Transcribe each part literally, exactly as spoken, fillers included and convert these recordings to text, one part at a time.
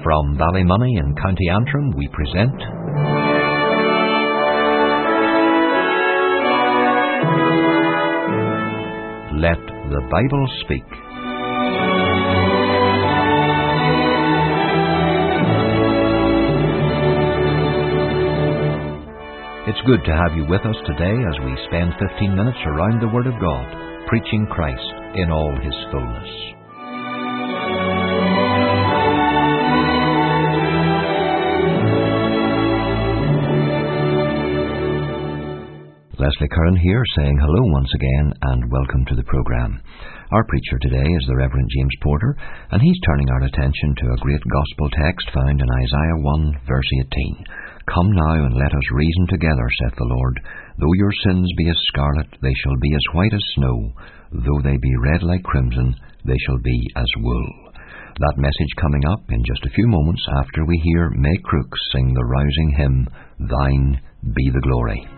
From Ballymoney in County Antrim, we present Let the Bible Speak. It's good to have you with us today as we spend fifteen minutes around the Word of God, preaching Christ in all His fullness. Leslie Curran here, saying hello once again and welcome to the programme. Our preacher today is the Reverend James Porter, and he's turning our attention to a great gospel text found in Isaiah one, verse eighteen. Come now and let us reason together, saith the Lord. Though your sins be as scarlet, they shall be as white as snow. Though they be red like crimson, they shall be as wool. That message coming up in just a few moments after we hear May Crooks sing the rousing hymn, Thine Be the Glory.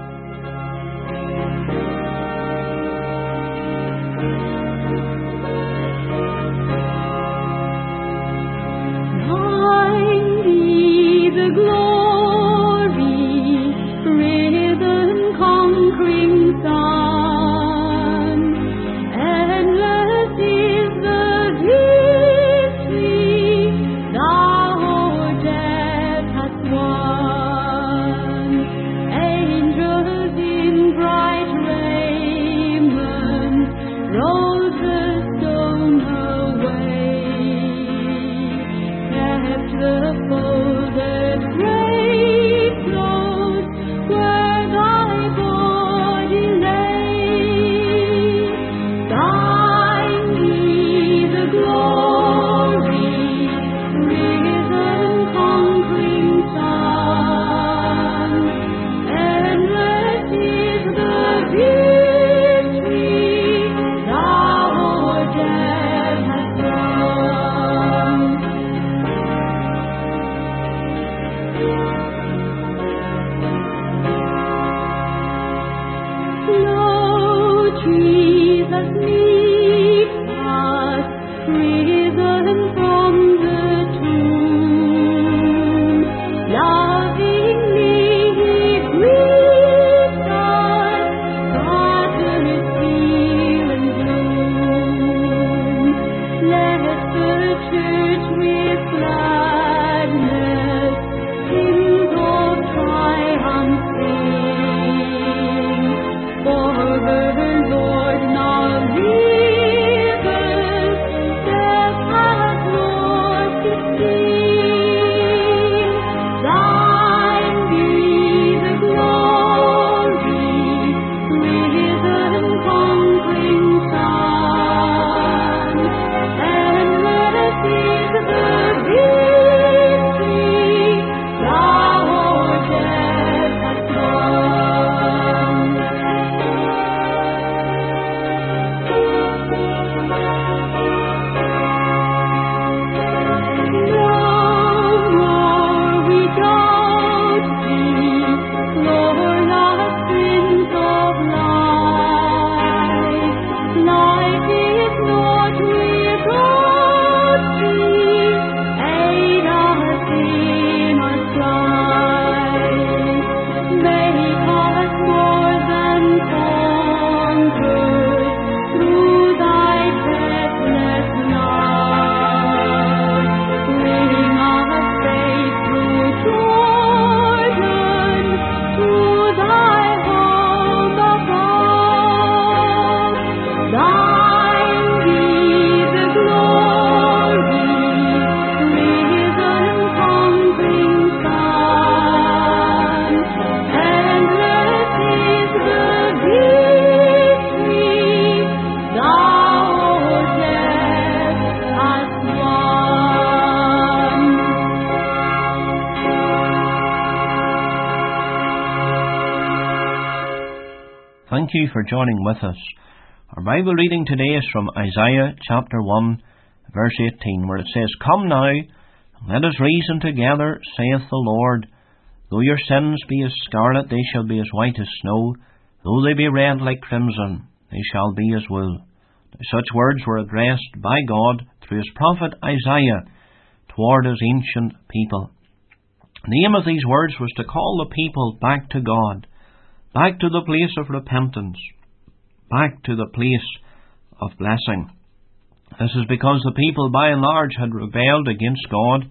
Thank you for joining with us. Our Bible reading today is from Isaiah chapter one, verse eighteen, where it says, Come now, and let us reason together, saith the Lord. Though your sins be as scarlet, they shall be as white as snow. Though they be red like crimson, they shall be as wool. Now, such words were addressed by God through his prophet Isaiah to toward His ancient people. The aim of these words was to call the people back to God, back to the place of repentance, back to the place of blessing. This is because the people by and large had rebelled against God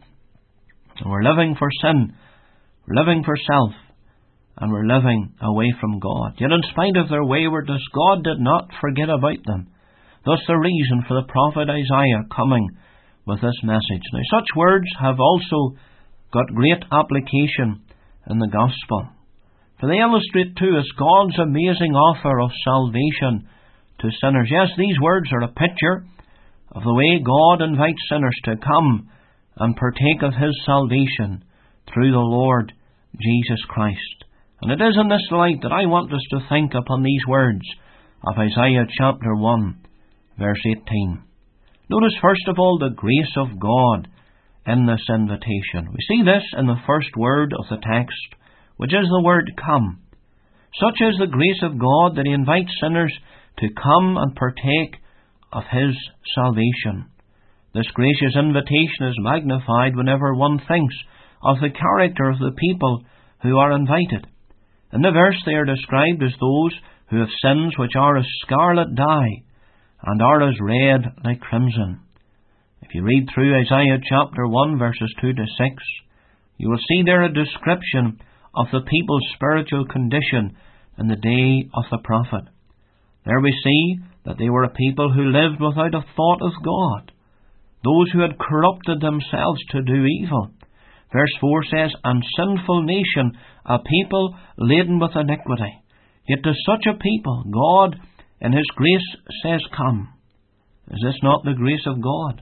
and were living for sin, living for self, and were living away from God. Yet in spite of their waywardness, God did not forget about them. Thus the reason for the prophet Isaiah coming with this message. Now such words have also got great application in the gospel, for they illustrate to us God's amazing offer of salvation to sinners. Yes, these words are a picture of the way God invites sinners to come and partake of His salvation through the Lord Jesus Christ. And it is in this light that I want us to think upon these words of Isaiah chapter one, verse eighteen. Notice first of all the grace of God in this invitation. We see this in the first word of the text, which is the word come. Such is the grace of God that He invites sinners to come and partake of His salvation. This gracious invitation is magnified whenever one thinks of the character of the people who are invited. In the verse they are described as those who have sins which are as scarlet dye and are as red like crimson. If you read through Isaiah chapter one verses two to six, you will see there a description of the people's spiritual condition in the day of the prophet. There we see that they were a people who lived without a thought of God, those who had corrupted themselves to do evil. Verse four says, "And sinful nation, a people laden with iniquity." Yet to such a people, God in His grace says, "Come." Is this not the grace of God?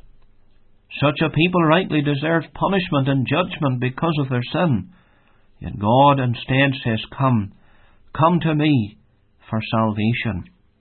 Such a people rightly deserved punishment and judgment because of their sin. Yet God instead says, "Come, come to me for salvation."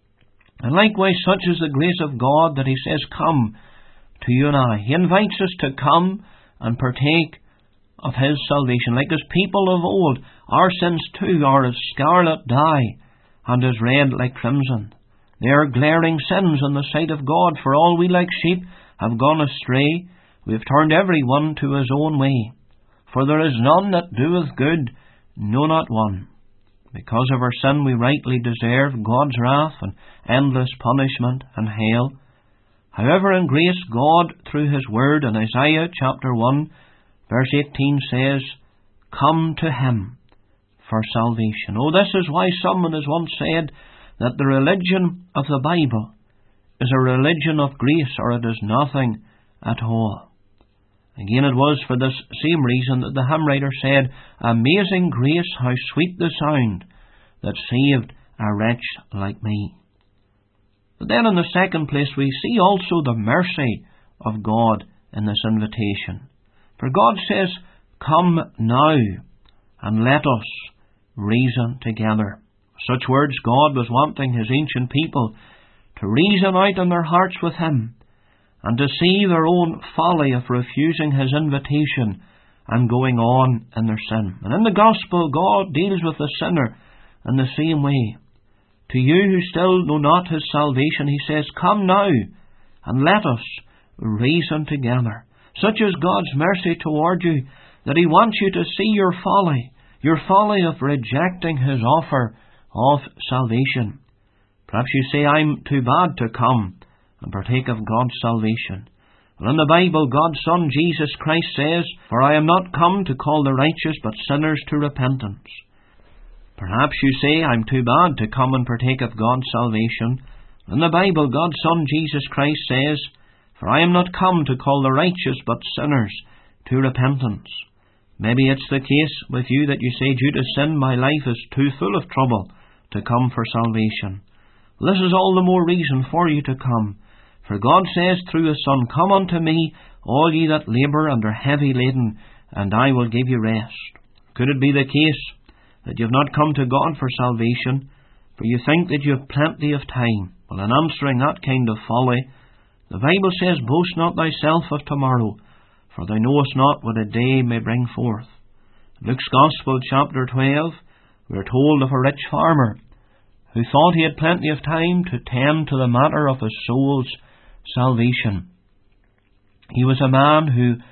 And likewise, such is the grace of God that He says, "Come" to you and I. He invites us to come and partake of His salvation. Like His people of old, our sins too are as scarlet dye and as red like crimson. They are glaring sins in the sight of God, for all we like sheep have gone astray. We have turned every one to his own way. For there is none that doeth good, no, not one. Because of our sin we rightly deserve God's wrath and endless punishment and hell. However, in grace, God, through His word in Isaiah chapter one, verse eighteen says, "Come to Him for salvation." Oh, this is why someone has once said that the religion of the Bible is a religion of grace, or it is nothing at all. Again, it was for this same reason that the hymn writer said, "Amazing grace, how sweet the sound that saved a wretch like me." But then in the second place we see also the mercy of God in this invitation. For God says, "Come now, and let us reason together." Such words God was wanting His ancient people to reason out in their hearts with Him, and to see their own folly of refusing His invitation and going on in their sin. And in the Gospel, God deals with the sinner in the same way. To you who still know not His salvation, He says, "Come now, and let us reason together." Such is God's mercy toward you, that He wants you to see your folly, your folly of rejecting His offer of salvation. Perhaps you say, "I'm too bad to come and partake of God's salvation." Well, in the Bible, God's Son, Jesus Christ, says, "For I am not come to call the righteous, but sinners to repentance." Perhaps you say, "I'm too bad to come and partake of God's salvation." In the Bible, God's Son, Jesus Christ, says, "For I am not come to call the righteous, but sinners to repentance." Maybe it's the case with you that you say, "Due to sin, my life is too full of trouble to come for salvation." This is all the more reason for you to come. For God says through His Son, "Come unto me, all ye that labour and are heavy laden, and I will give you rest." Could it be the case that you have not come to God for salvation, for you think that you have plenty of time? Well, in answering that kind of folly, the Bible says, "Boast not thyself of tomorrow, for thou knowest not what a day may bring forth." In Luke's Gospel, chapter twelve, we are told of a rich farmer who thought he had plenty of time to tend to the matter of his soul's salvation. He was a man who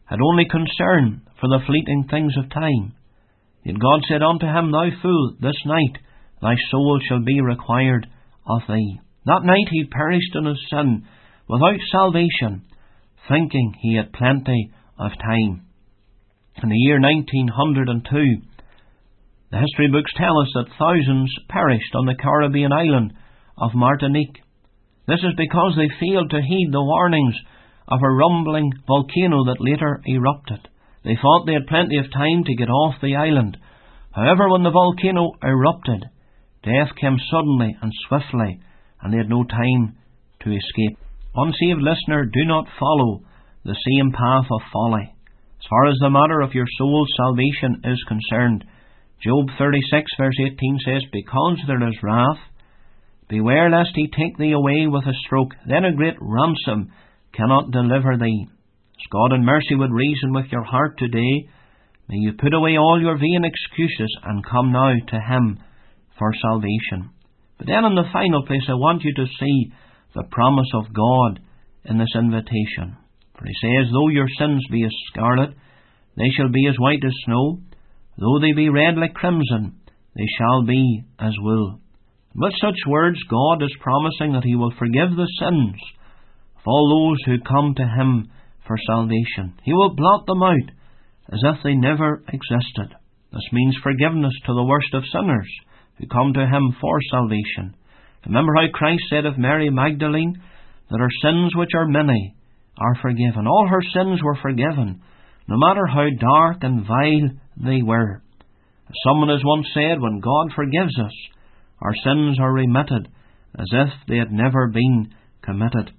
had only concern for the fleeting things of time. Yet God said unto him, Thou fool, this night thy soul shall be required of thee. That night he perished in his sin, without salvation, thinking he had plenty of time. In the year nineteen oh two, the history books tell us that thousands perished on the Caribbean island of Martinique. This is because they failed to heed the warnings of a rumbling volcano that later erupted. They thought they had plenty of time to get off the island. However, when the volcano erupted, death came suddenly and swiftly, and they had no time to escape. Unsaved listener, do not follow the same path of folly. As far as the matter of your soul's salvation is concerned, Job thirty-six verse eighteen says, Because there is wrath, beware lest he take thee away with a stroke, then a great ransom cannot deliver thee. As God in mercy would reason with your heart today, may you put away all your vain excuses and come now to Him for salvation. But then in the final place, I want you to see the promise of God in this invitation. For He says, Though your sins be as scarlet, they shall be as white as snow. Though they be red like crimson, they shall be as wool. With such words, God is promising that He will forgive the sins of all those who come to Him for salvation. He will blot them out as if they never existed. This means forgiveness to the worst of sinners who come to Him for salvation. Remember how Christ said of Mary Magdalene that her sins, which are many, are forgiven. All her sins were forgiven, no matter how dark and vile they were. As someone has once said, when God forgives us, our sins are remitted as if they had never been committed.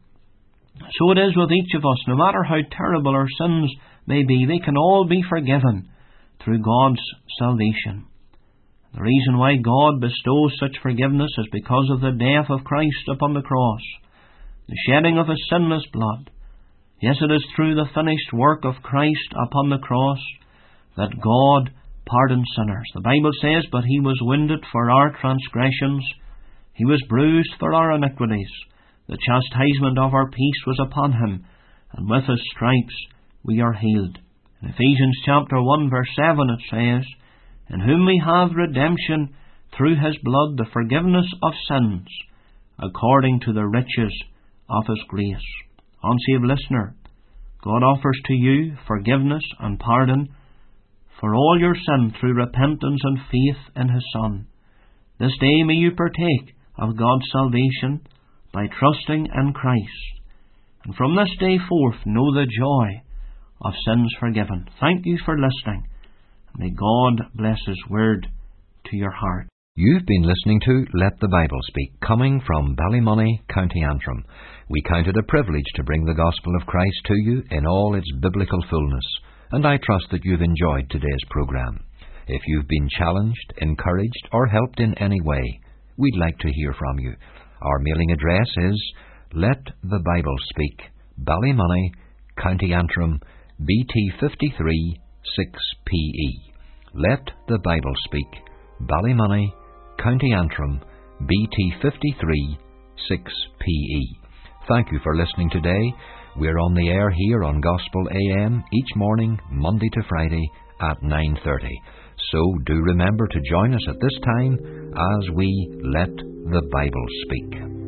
So it is with each of us. No matter how terrible our sins may be, they can all be forgiven through God's salvation. The reason why God bestows such forgiveness is because of the death of Christ upon the cross, the shedding of His sinless blood. Yes, it is through the finished work of Christ upon the cross that God pardons sinners. The Bible says, But He was wounded for our transgressions, He was bruised for our iniquities. The chastisement of our peace was upon Him, and with His stripes we are healed. In Ephesians chapter one verse seven it says, In whom we have redemption through His blood, the forgiveness of sins, according to the riches of His grace. Unsaved listener, God offers to you forgiveness and pardon for all your sin through repentance and faith in His Son. This day may you partake of God's salvation by trusting in Christ, and from this day forth know the joy of sins forgiven. Thank you for listening. May God bless His word to your heart. You've been listening to Let the Bible Speak, coming from Ballymoney, County Antrim. We count it a privilege to bring the gospel of Christ to you in all its biblical fullness, and I trust that you've enjoyed today's programme. If you've been challenged, encouraged, or helped in any way, we'd like to hear from you. Our mailing address is Let the Bible Speak, Ballymoney, County Antrim, B T fifty-three six P E. Let the Bible Speak, Ballymoney, County Antrim, B T fifty-three six P E. Thank you for listening today. We're on the air here on Gospel A M each morning, Monday to Friday at nine thirty. So do remember to join us at this time as we let the Bible speak.